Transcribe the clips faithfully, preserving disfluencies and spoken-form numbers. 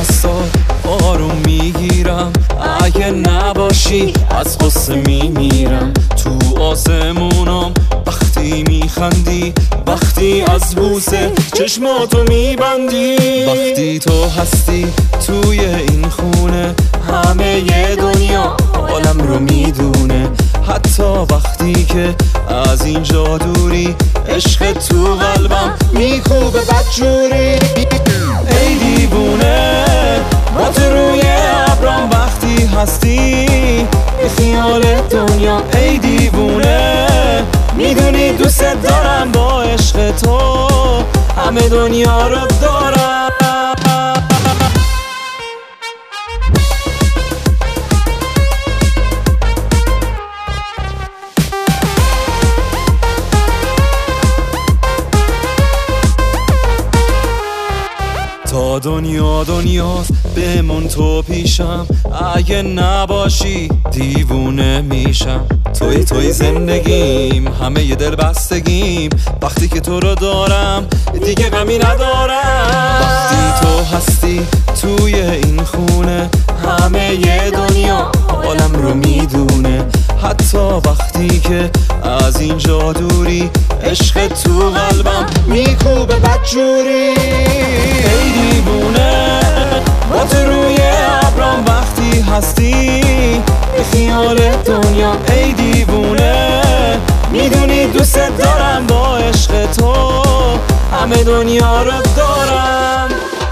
دستات آروم میگیرم، اگه نباشی از غصه میمیرم. تو آسمونم وقتی میخندی، وقتی از بوسه چشماتو میبندی، وقتی تو هستی توی این خونه همه ی دنیا عالم رو میدونه. حتی وقتی که از اینجا دوری عشق تو قلبم میکوبه بدجوری. ای دیوونه با تو روی ابرام وقتی هستی به خیال دنیا. ای دیوونه میدونی دوست دارم، با عشق تو همه دنیا رو دارم. تا دنیا دنیاست بمون تو پیشم، اگه نباشی دیوونه میشم. توی توی زندگیم همه ی دل بستگیم، وقتی که تو رو دارم دیگه غمی ندارم. وقتی تو هستی توی این خونه همه ی دنیا عالم رو میدونه. حتی وقتی که از اینجا دوری عشق تو قلبم میکوبه بدجوری. ای دیوونه با تو روی ابرام وقتی هستی به خیال دنیا. ای دیوونه میدونی دوست دارم، با عشق تو همه دنیا رو دارم.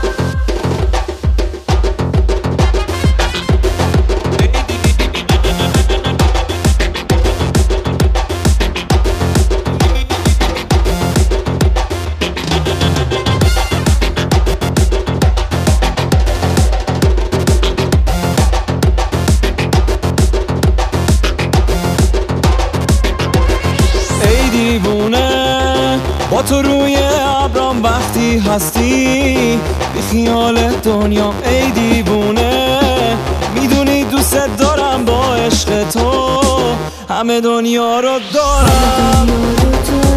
دیوونه با تو روی ابرام وقتی هستی بی خیال دنیا. ای دیوونه میدونی دوست دارم، با عشق تو همه دنیا رو دارم.